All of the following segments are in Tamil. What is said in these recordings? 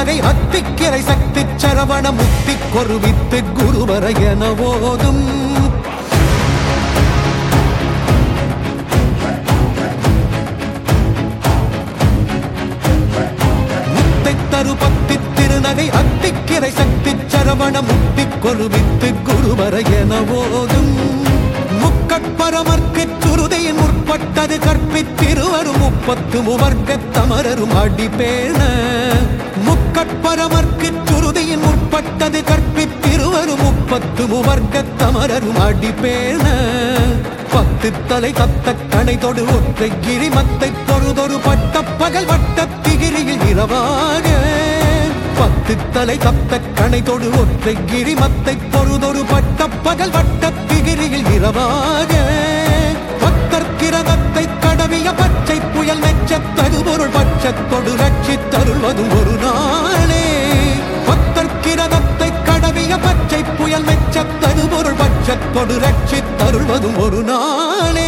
திருநகை அத்திக்கிரை சக்தி சரவண முத்தி கொருவித்து குருவர என ஓதும் முத்தை தருபத்தி திருநகை அத்திக்கிரை சக்தி சரவண முத்தி கொருவித்து குருவர என ஓதும் முக்கட்பரமர்க்கு சுருதையின் முற்பட்டது கற்பித்திருவரும் 30 தமரரும் அடிபேண முக்கட்பரமர்க்கு சுருதையின் முற்பட்டது கற்பித்திருவரும் 30 தமரரும் அடிபேண 10 தலை தத்த கணை தொடு ஒற்றை கிரிமத்தை தொழுதொரு பட்ட பகல் வட்ட திகிரியில் இரவாக 10 தலை தத்த கணை தொடு ஒற்றை கிரிமத்தை தொழுதொரு பட்ட பகல் வட்ட திகிரியில் இரவாக பத்தற்கிரகத்தை கடவிய பச்சை புயல் மெச்சத்தருபொருள் பட்சத்தொடு ரட்சித்தருள்வதும் ஒரு நாளே பத்தற்கிரகத்தை கடவிய பச்சை புயல் மெச்சத்தருபொருள் பட்சத்தொடு ரட்சித்தருள்வதும் ஒரு நாளே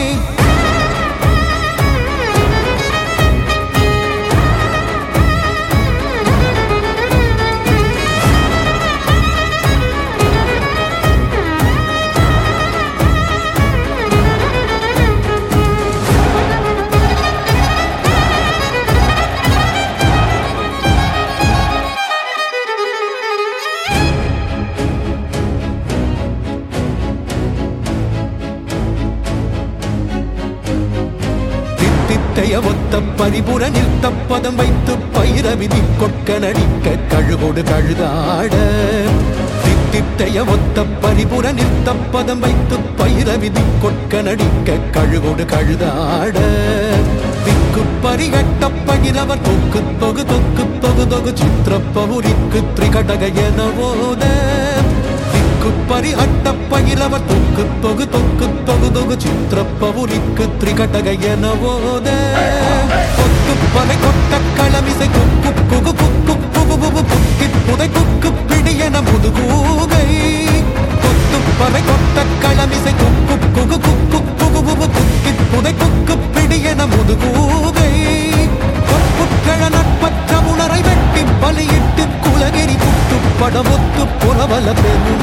ஒத்த பரிபுர நிறுத்த பதம் வைத்து பயிரவிதி கொட்க நடிக்க கழுகோடு கழுதாட தித்தித்தைய ஒத்த பரிபுர நிறுத்த பதம் வைத்து பயிரவிதி கொட்க நடிக்க கழுகோடு கழுதாட திக்கு பரிகட்ட பகிரவர் தொக்கு தொகு தொக்கு தொகு தொகு சித்திரப்பவுரிக்கு திரிகடக என ஓத பரி அட்ட பயிலவர் தொக்கு தொகு தொக்கு தொகு தொகு சித்திரப்பவுரிக்கு திரிகடக என ஓத கொக்கு பலை கொட்ட களமிசை குக்கு குகு குக்கு குகு குகு குக்கி புதை குக்கு பிடி என முதுகூகை கொக்கு பலை கொட்ட களமிசை குக்கு குகு குக்கு குகு குகு குக்கி புதை குக்கு பிடி என முதுகூகை கொப்புக்கிழ நட்பற்ற உணரை வெட்டி பலியிட்டு குலகிரி புட்டு படமுத்து புறவல பெரு